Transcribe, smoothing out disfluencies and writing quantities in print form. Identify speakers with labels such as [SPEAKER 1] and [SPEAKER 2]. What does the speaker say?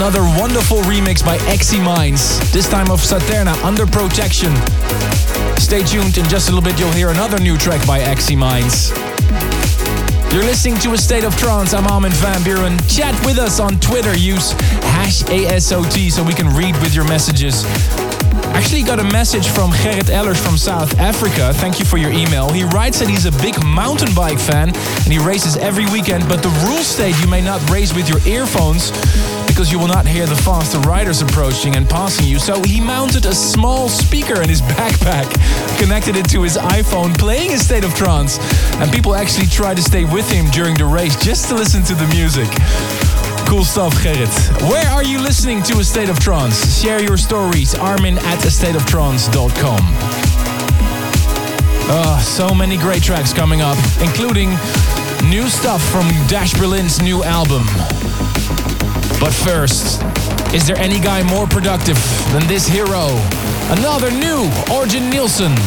[SPEAKER 1] Another wonderful remix by Exy Minds, this time of Saterna, Under Protection. Stay tuned, in just a little bit you'll hear another new track by Exy Minds. You're listening to A State of Trance. I'm Armin van Buuren. Chat with us on Twitter. Use #ASOT so we can read with your messages. Actually got a message from Gerrit Ellers from South Africa. Thank you for your email. He writes that he's a big mountain bike fan and he races every weekend, but the rules state you may not race with your earphones because you will not hear the faster riders approaching and passing you. So he mounted a small speaker in his backpack, connected it to his iPhone, playing A State of Trance. And people actually try to stay with him during the race just to listen to the music. Cool stuff, Gerrit. Where are you listening to A State of Trance? Share your stories. Armin@astateoftrance.com. So many great tracks coming up, including new stuff from Dash Berlin's new album. But first, is there any guy more productive than this hero? Another new Orjan Nilsen.